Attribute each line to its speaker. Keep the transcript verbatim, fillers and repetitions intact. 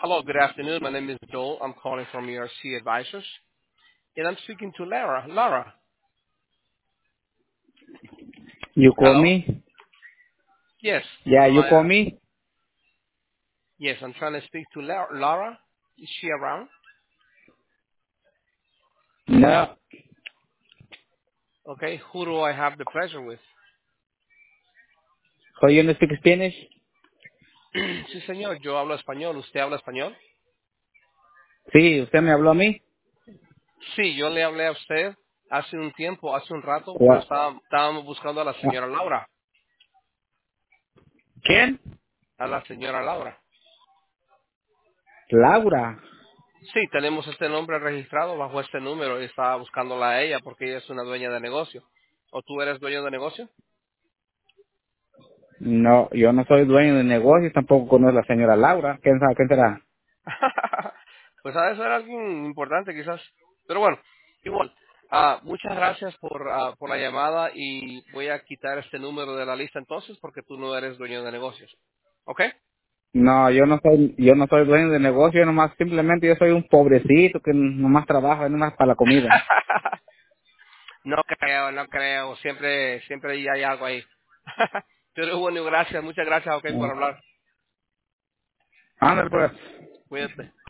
Speaker 1: Hello, good afternoon. My name is Joel. I'm calling from E R C Advisors, and I'm speaking to Lara. Lara,
Speaker 2: You call
Speaker 1: hello?
Speaker 2: me?
Speaker 1: Yes.
Speaker 2: Yeah,
Speaker 1: Am
Speaker 2: you
Speaker 1: I,
Speaker 2: call
Speaker 1: uh,
Speaker 2: me?
Speaker 1: yes, I'm trying to speak to La- Lara. Is she around?
Speaker 2: No.
Speaker 1: Okay. Who do I have the pleasure with?
Speaker 2: So you don't speak Spanish?
Speaker 1: Sí, señor. Yo hablo español. ¿Usted habla español?
Speaker 2: Sí, usted me habló a mí.
Speaker 1: Sí, yo le hablé a usted hace un tiempo, hace un rato, pero
Speaker 2: Gua-
Speaker 1: estaba- estábamos buscando a la
Speaker 2: ah,
Speaker 1: señora Laura.
Speaker 2: ¿Quién?
Speaker 1: A la señora Laura.
Speaker 2: Laura.
Speaker 1: Sí, tenemos este nombre registrado bajo este número y estaba buscándola a ella porque ella es una dueña de negocio. ¿O tú eres dueño de negocio?
Speaker 2: No, yo no soy dueño de negocio, tampoco conozco a la señora Laura. ¿Quién sabe quién será?
Speaker 1: Pues ha de ser alguien importante quizás. Pero bueno, igual. ah, muchas gracias por, ah, por la llamada y voy a quitar este número de la lista entonces porque tú no eres dueño de negocios. ¿Ok?
Speaker 2: No, yo no soy, yo no soy dueño de negocio, yo nomás, simplemente yo soy un pobrecito que nomás trabaja, nomás para la comida.
Speaker 1: No creo, no creo. Siempre, siempre hay algo ahí. Pero bueno, gracias, muchas gracias, ok, por
Speaker 2: Ah,
Speaker 1: hablar.
Speaker 2: ándale pues.
Speaker 1: Cuídate.